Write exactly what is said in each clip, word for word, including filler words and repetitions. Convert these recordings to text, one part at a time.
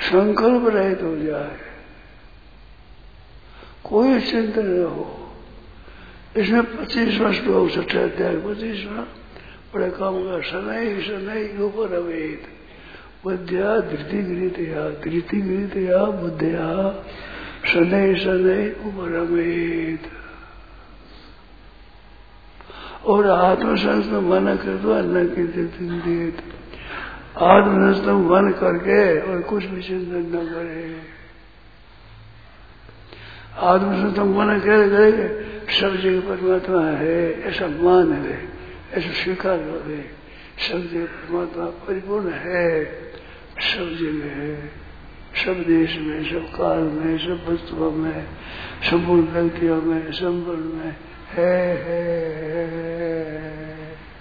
संकल्प रहित हो जाए, कोई चिंतन न हो। इसमें पच्चीस वर्ष लोग छठे अध्याय पच्चीसवा बड़े काम का शनै शनै ऊपर अवेद बुद्धिया धृति गृहतया धृति गृहतया बुद्धिया शनै शनै ऊपर अवेद। और आत्मसंस्थ मन कर दो अन्न की देत, आत्मसंस्थ मन करके और कुछ भी चिंतन न करे। आत्मसंस्थ मन करे करेंगे सब जगह परमात्मा है ऐसा मान ले, ऐसा स्वीकार कर दे। सब जगह परमात्मा परिपूर्ण है, सब जगह है, सब देश में, सब काल में, सब वस्तुओं में, संपूर्ण व्यक्तियों में, संपूर्ण में है, है, है।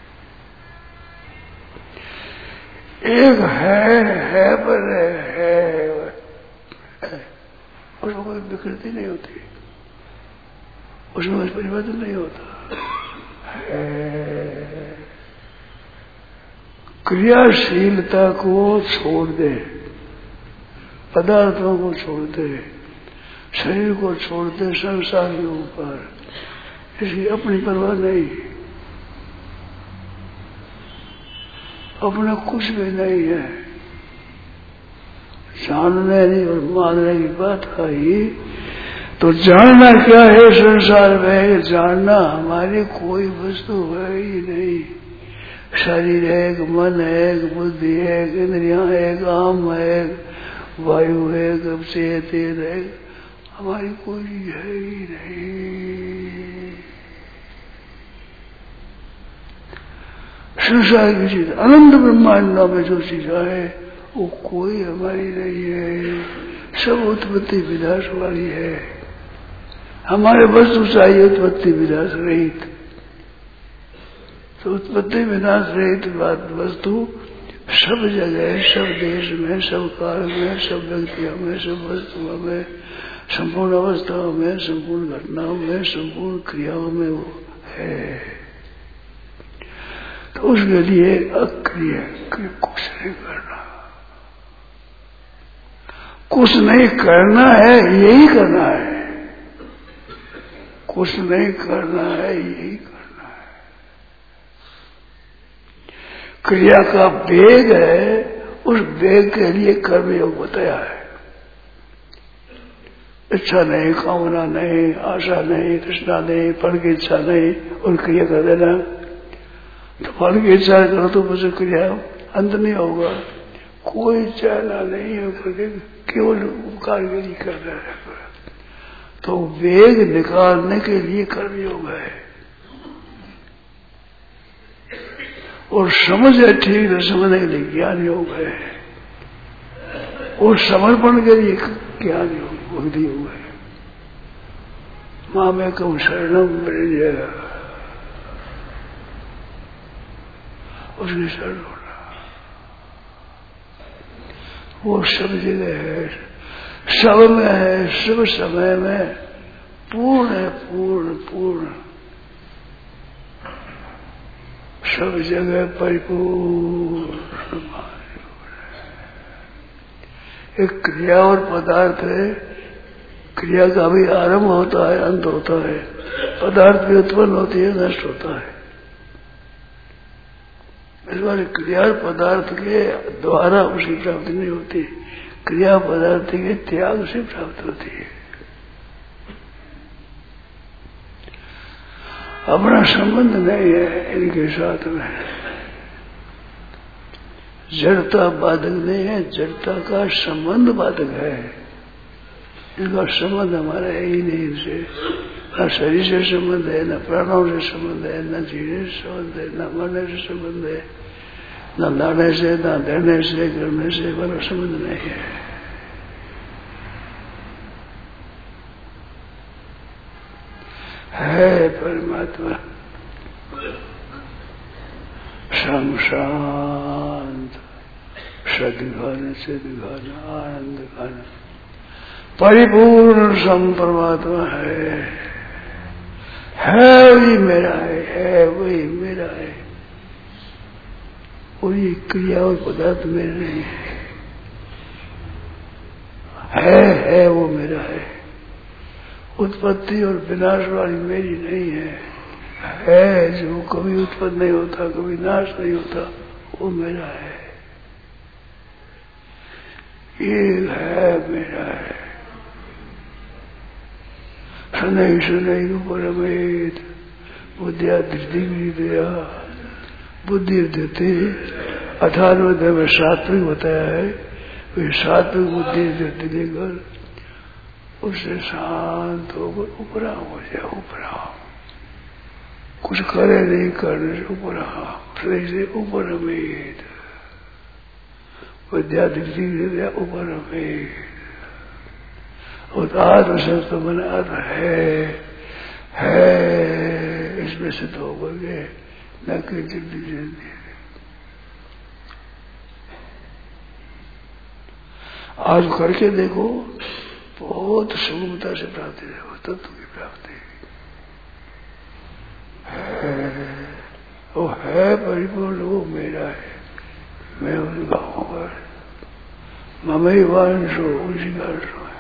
एक है, है पर है, है। उसमें कोई विकृति नहीं होती, उसमें कोई परिवर्तन नहीं होता है। क्रियाशीलता को छोड़ दे, पदार्थों को छोड़ दे, शरीर को छोड़ दे, संसार के ऊपर इसकी अपनी परवाह नहीं, अपना कुछ भी नहीं है। जानने नहीं और मानने की बात आई तो जानना क्या है संसार में? जानना हमारी कोई वस्तु है ही नहीं। शरीर है, एक मन है, एक बुद्धि है, एक इंद्रियां है, एक आम है, वायु है, कब से तेज है, हमारी कोई है ही नहीं। संसार की चीज अनंत ब्रह्मांडों में जो चीज है वो कोई हमारी नहीं है, सब उत्पत्ति विनाश वाली है। हमारे वस्तु चाहिए उत्पत्ति विनाश रहित, तो उत्पत्ति विनाश रहित वस्तु सब जगह, सब देश में, सब काल में, सब व्यक्तियों में, सब वस्तुओं में, संपूर्ण अवस्थाओं में, संपूर्ण घटनाओं में, संपूर्ण क्रियाओं में वो है। तो उसके लिए अक्रिय कुछ नहीं करना, कुछ नहीं करना है, यही करना है। कुछ नहीं करना है, यही करना है। क्रिया का वेग है, उस वेग के लिए कर्मयोग बताया है। इच्छा नहीं, कामना नहीं, आशा नहीं, तृष्णा नहीं, फल की इच्छा नहीं और क्रिया कर देना। तो फल की इच्छा करो तो बस क्रिया अंत नहीं होगा। कोई चाहना नहीं है, केवल उपकार के लिए कर रहा है। तो वेग निकालने के लिए कर्मयोग है। और समझ है ठीक है, समझने के लिए ज्ञान योग है। और समर्पण के लिए ज्ञान योग, भक्ति योग है। माँ में कहूँ शरणम मिल जाएगा, उसकी शरण होना। वो सब जगह है, सब में है, सब समय में पूर्ण है, पूर्ण पूर्ण सब जगह परिपूर्ण। एक क्रिया और पदार्थ है, क्रिया का भी आरंभ होता है, अंत होता है, पदार्थ भी उत्पन्न होती है, नष्ट होता है। इस बार क्रिया पदार्थ के द्वारा उसकी प्राप्ति नहीं होती, क्रिया पदार्थ के त्याग से प्राप्त होती है। अपना संबंध नहीं है इनके साथ में, जड़ता बाधक नहीं है, जड़ता का संबंध बाधक है। इनका संबंध हमारा है ही नहीं इनसे, न शरीर से संबंध है, न प्राणों से संबंध है, न जीने से संबंध है, न मरने से संबंध है, न लाने से, न देने से, करने से बड़ा संबंध नहीं है। है परमात्मा सम शांत, सद्घन सिद्घन आनंद घन परिपूर्ण सम परमात्मा है। है वही मेरा है, है वही मेरा है। और ये क्रिया और पदार्थ मेरे नहीं है। है है वो मेरा है। उत्पत्ति और विनाश वाली मेरी नहीं है। है जो कभी उत्पन्न नहीं होता, कभी नाश नहीं होता, वो मेरा है। ये है मेरा है। शनै शनै परमेत बुद्धिया धृति दया बुद्धि देते अठारह अध्याय में सात्विक बताया है। वे सात्विक बुद्धि देती लेकर उससे शांत होकर उपराम हो जाए। उपराम कुछ करे नहीं, करने से उपराम, शरीर से उपरमेत विद्या दृष्टि विद्या उपरमेत। और आत्म शब्द मन आत्म है है इसमें सिद्ध होकर के न किंचित दिखे। आज करके देखो, बहुत सुगमता से प्राप्ति है तत्व की प्राप्ति है। वो है परिपूर्ण, वो मेरा है। मैं उसका हूँ, ममई वांशो उसी का अंश है।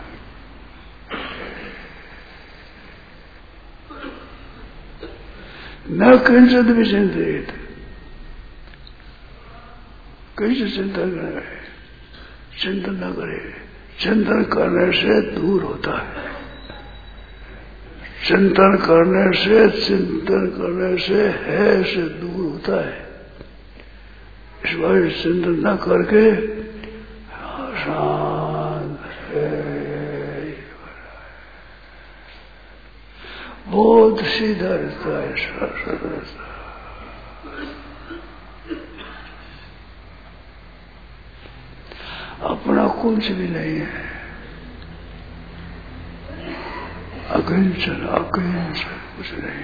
न किंचित भी चिंतित, किंचित चिंता करे, चिंतन न करे। चिंतन करने से दूर होता है। चिंतन करने से चिंतन करने से है से दूर होता है। इस बार चिंतन न करके शांत है, बहुत सीधा रहता है, सरल रहता है। अपना कुछ भी नहीं है। अकिंचन अकिंचन कुछ नहीं,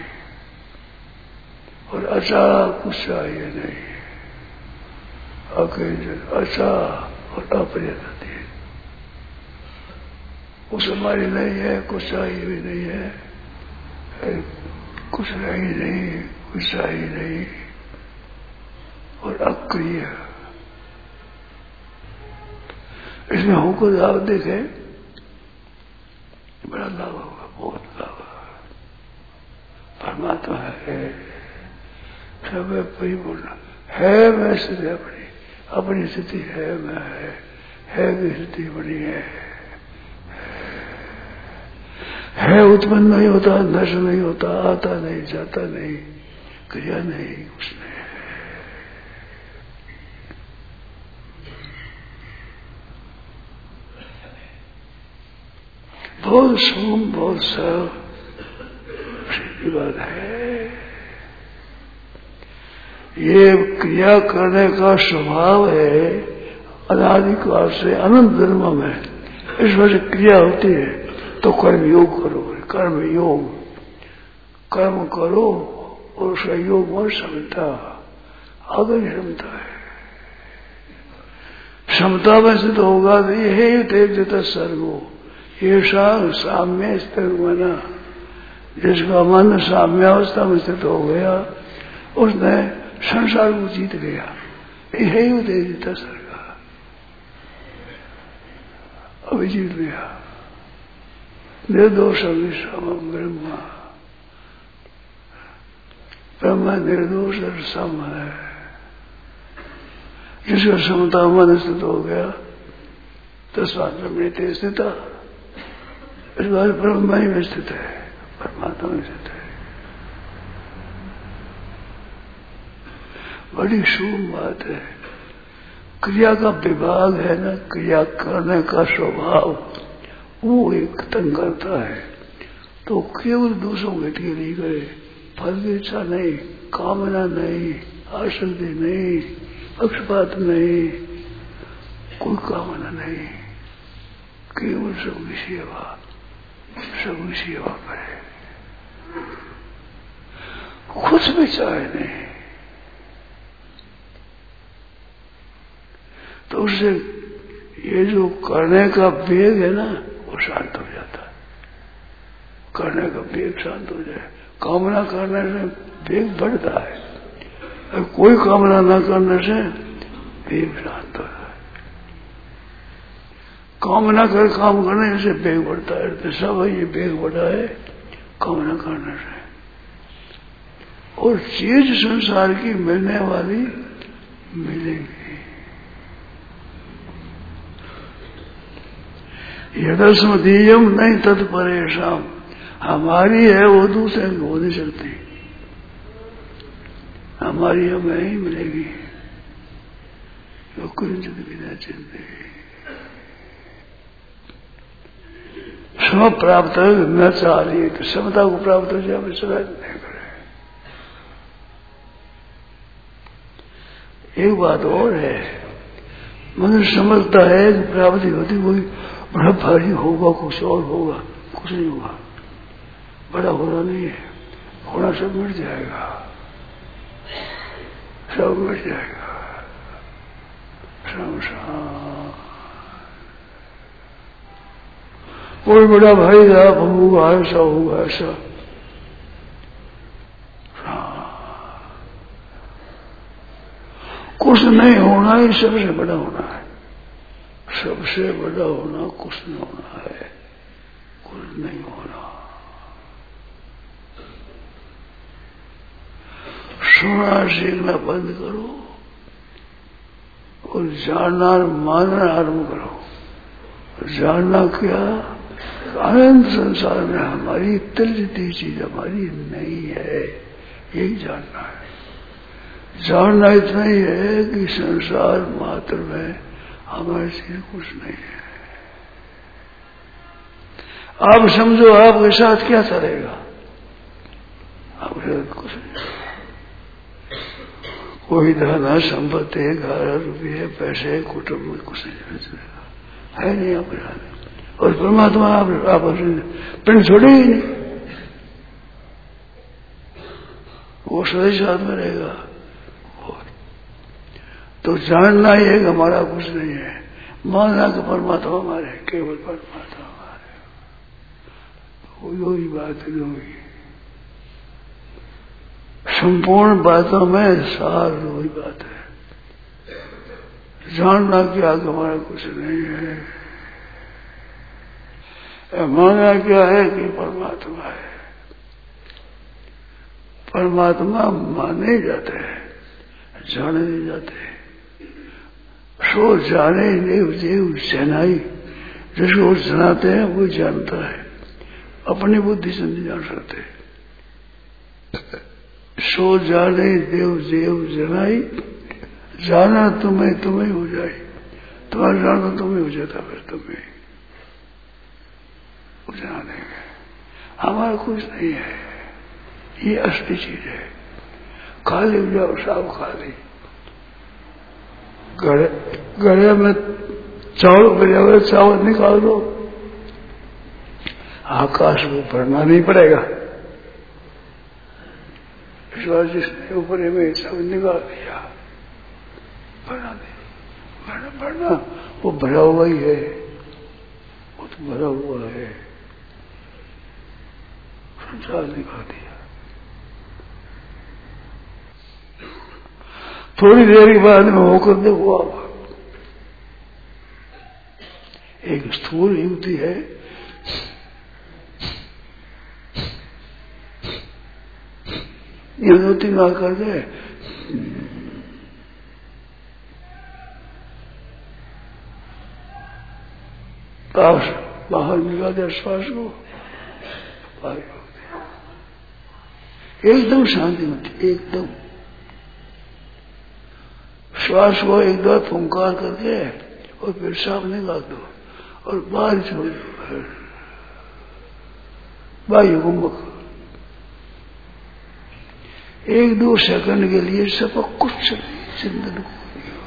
और अच्छा कुछ चाहिए नहीं। अकिंचन अच्छा और अप्रयत्न, कुछ हमारी नहीं है, कुछ चाहिए भी नहीं है, कुछ नहीं नहीं, कुछ चाहिए नहीं, और अक्रिय। इसमें हमको लाभ देखे, बड़ा लाभ होगा, बहुत लाभ। परमात्मा है, सब परिपूर्ण है। मैं स्थिति अपनी अपनी स्थिति है, मैं है, है की स्थिति बनी है। है उत्पन्न नहीं होता, नष्ट नहीं होता, आता नहीं, जाता नहीं, क्रिया नहीं, कुछ नहीं। बहुत सुम, बहुत सरल की बात है। ये क्रिया करने का स्वभाव है अनादिकाल से, अनंत जन्मों में। इस वजह से क्रिया होती है तो कर्म योग करो, कर्म योग, कर्म करो और उसका योग और समता, आगे क्षमता है। क्षमता में सिद्ध होगा तो यही तेजता सर्वो ये साम्य स्थित बना। जिसका मन साम्यावस्था में स्थित हो गया, उसने संसार को जीत गया। यही उदेजिता सर्गा, अभी जीत गया। निर्दोष विश्राम ब्रह्मा, ब्रह्मा निर्दोष और सम है। जिसका समता मन स्थित हो गया, तस्मात् ब्रह्मणि स्थिता। इस बार ब्रह्मा ही में स्थित है, परमात्मा में स्थित है। बड़ी शुभ बात है। क्रिया का विभाग है ना, क्रिया करने का स्वभाव, वो एक तंग करता है। तो केवल दूसरों के लिए करे, फल की इच्छा नहीं, कामना नहीं, आसक्ति नहीं, पक्षपात नहीं, कोई कामना नहीं, केवल सबकी सेवा, सबकी सेवा करे, कुछ भी चाहे नहीं। तो उससे ये जो करने का वेग है ना, वो शांत हो जाता है। करने का वेग शांत हो जाए। कामना करने से वेग बढ़ता है, और कोई कामना न करने से वेग शांत हो जाए। कामना कर काम करने से वेग बढ़ता है, तो सब ये वेग बढ़ा है कामना करने से। और चीज संसार की मिलने वाली मिलेगी। यदस्मदीयम नहीं तत्परेशाम, हमारी है वो दूसरे को हो नहीं सकती, हमारी हमें ही मिलेगी। तो कुछ बिना चिंते सम प्राप्त न चाहिए, तो समता को प्राप्त हो जाए, सदा नहीं करे। एक बात और है, मनुष्य समझता है कि प्राप्ति होती कोई बड़ा भारी होगा, कुछ और होगा, कुछ नहीं होगा, बड़ा होना नहीं है, होना सब मिट जाएगा, सब मिट जाएगा। कोई बड़ा भाई आप हम होगा, ऐसा होगा, ऐसा कुछ नहीं होना ही सबसे बड़ा होना है, सबसे बड़ा होना कुछ नहीं होना है, कुछ नहीं होना। सुना सीखना बंद करो और जानना मानना आरंभ करो। जानना क्या, अनंत संसार में हमारी तिलती चीज हमारी नहीं है, यही जानना है। जानना इतना ही है कि संसार मात्र में हमारे से कुछ नहीं है। आप समझो आपके साथ क्या चलेगा, आपके साथ कुछ नहीं। कोई धन संपत्ति घर रुपये पैसे कुटुंब में कुछ नहीं चलेगा, है नहीं आपके साथ। और परमात्मा आप आपस पिंड छोड़े ही नहीं, वो सदा साथ में रहेगा। तो जानना ही है कि हमारा कुछ नहीं है, मानना कि परमात्मा हमारे, केवल परमात्मा हमारे, वही बात होगी। संपूर्ण बातों में सार वही बात है। जानना क्या कि हमारा कुछ नहीं है, मानना क्या है कि परमात्मा है। परमात्मा माने जाते हैं, जाने नहीं जाते। सो जाने देव देव जनाई, जिसको जनाते हैं वो जानता है, अपनी बुद्धि से नहीं जान सकते। सो जाने देव देव जनाई, जाना तुम्हें तुम्हें हो जाए, तुम्हारा जाना तुम्हें हो जाता, फिर तुम्हें जाना देंगे। हमारा कुछ नहीं है, ये असली चीज है। खाली हो जाओ, सब खाली। गड़े गड़े में चावल भरे हुए, चावल निकाल दो, आकाश को भरना नहीं पड़ेगा। इस बार जिसने ऊपर में सब निकाल दिया, भरना नहीं, भरना भरना वो भरा हुआ ही है, वो तो भरा हुआ है, संसार निकाल दिया। थोड़ी देर के बाद में होकर देखो आप, एक स्थूल युवती है, ये दो तीन बार कर दे, बाहर निकाल दे श्वास को, एकदम शांति होती, एकदम श्वास को एक दो फुंकार करके और फिर साफ निकाल दो और बाहर छोड़ दो, वायु कुंभक। एक दो सेकंड के लिए सब कुछ नहीं, चिंतन को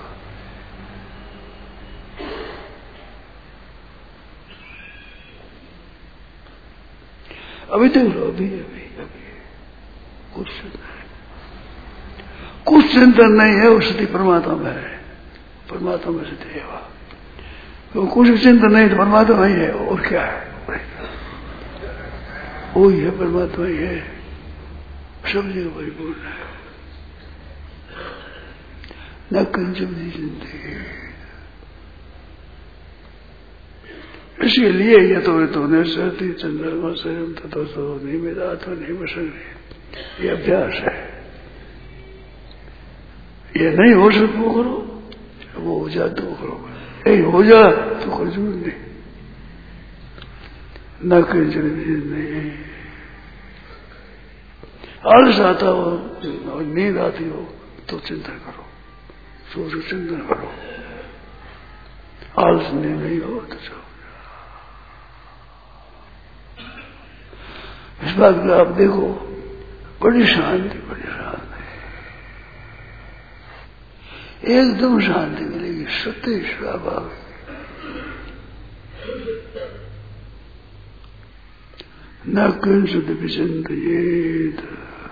अभी देख लो, अभी अभी अभी कुछ नहीं, कुछ चिंतन नहीं है, वो स्थिति परमात्मा में है, परमात्मा में स्थिति है वह। तो कुछ चिंतन नहीं तो परमात्मा नहीं है, और क्या है, वो ही है, परमात्मा ही है, सब जगह परिपूर्ण है। न कंचन जिंदगी इसके लिए ये तो तो निश्चयति चंद्रमा स्वयं तथो सो निमिदा तो नहीं बसंगे, ये अभ्यास है। ये नहीं हो सकता वो करो, वो हो जाए तो करो, यही हो जाए तो कोई जरूरत नहीं, न किंचन नहीं। आलस आता हो और नींद आती हो तो चिंतन करो, सोच चिंतन करो। आलस नींद नहीं हो तो जाओ। इस बात को आप देखो, बड़ी शांति, बड़ी शांति, एकदम शांति मिलेगी, सत्य स्वाभाविक। न किंचित विचिंतयेत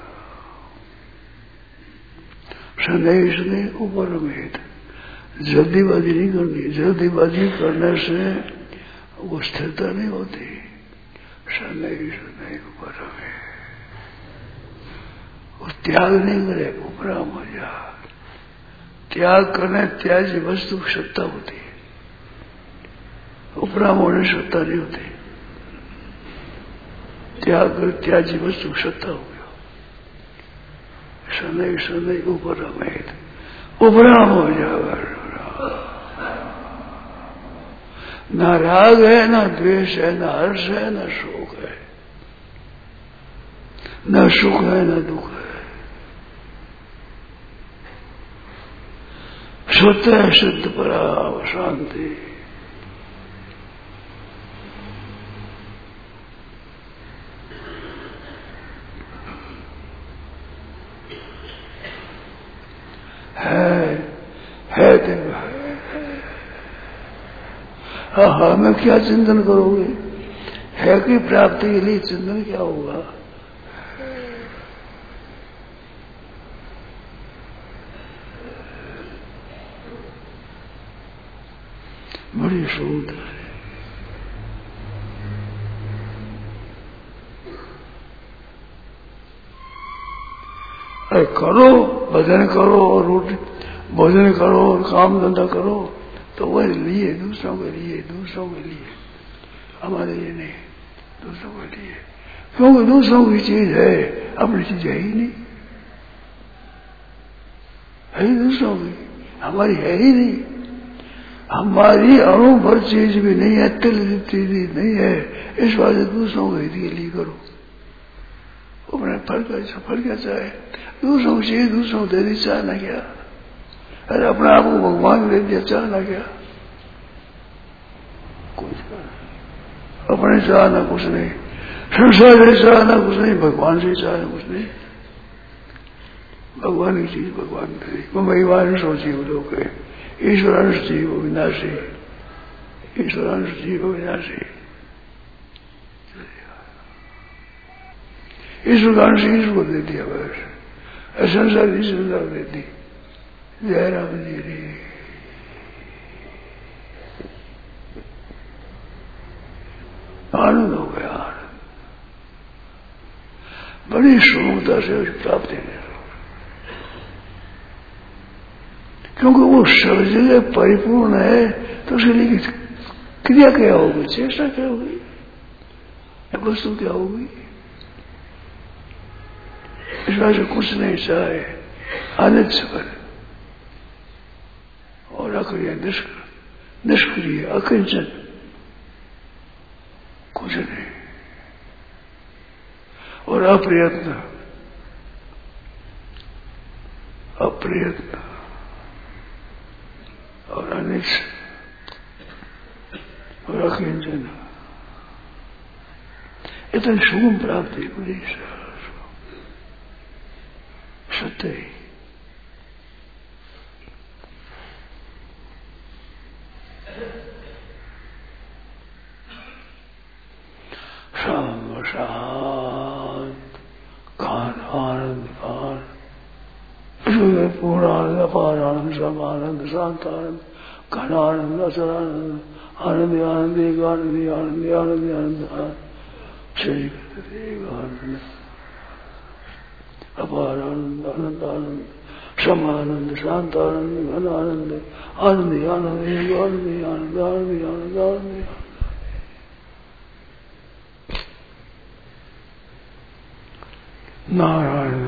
शनैः शनैः उपरमेत। जल्दीबाजी नहीं करनी, जल्दीबाजी करने से वो स्थिरता नहीं होती। शनैः शनैः उपरमेत, वो त्याग नहीं करे, उपराम हो जा। त्याग करने त्याजी वस्तु सत्ता होती है, उपराम होने सत्ता नहीं होती। त्याग कर त्याजी वस्तु सत्ता हो गया। शनैः शनैः उपरमेत, उपराम हो जाएगा। न राग है, न द्वेष है, न हर्ष है, न शोक है, न सुख है, न दुख है। शुद्ध है, शुद्ध पराम शांति। है है देव है। हाँ हाँ मैं क्या चिंतन करोगे? है की प्राप्ति के लिए चिंतन क्या होगा? बड़ी शुद्ध है। अरे करो, भजन करो और रोटी भोजन करो और काम धंधा करो तो वही लिए, दूसरों के लिए, दूसरों के लिए, हमारे लिए नहीं, दूसरों के लिए। क्योंकि दूसरों की चीज है, अपनी चीज है ही नहीं, है ही दूसरों की, हमारी है ही नहीं। हमारी अणुभर चीज भी नहीं है, तिल चीज नहीं है, इस वजह से दूसरों के हित के लिए करो। अपने फल का फल क्या चाहे, दूसरों की चीज दूसरों को दे दी, चाहना क्या? अरे अपने आप को भगवान दे दिया, चाहना क्या? कुछ अपने चाहना कुछ नहीं, संसार से चाहना कुछ नहीं, भगवान से चाहना कुछ नहीं। भगवान की चीज भगवान दे। वो भगवान सोची वो लोग ईश्वरांश जीव विनाशी, ईश्वरांश जीव विनाशी। ईश्वर का अंश ईश्वर को दे दिया बस, संसार ईश्वर दे दी। जय राम जी रे। आनंद हो गया, आनंद बड़ी सुगमता से उस प्राप्ति में, क्योंकि वो सब जगह परिपूर्ण है। तो उसके लिए क्रिया क्या होगी, चेष्टा क्या होगी, वस्तु क्या होगी? इस बात से कुछ नहीं चाहे, अनिच्छ पर और अक्रिय निष्क्रिय अकिंचन, कुछ नहीं, और अप्रयत्न, अप्रयत्न और अनिच्छ और अकिंचन। इतनी सुगम प्राप्ति बड़ी सत्य ही। शाम शांत कान आनंद कान, पूर्ण आनंद, अपार आनंद, सम आनंद, शांत आनंद, घन आनंद, अचल आनंद, आनंद आनंद, एक आनंद, आनंद आनंद, आनंद श्री आनंद, अपार आनंद, आनंद आनंद, सम आनंद, शांत आनंद, घन आनंद, आनंद आनंद, एक आनंद, आनंद आनंद, आनंद आनंद। नारायण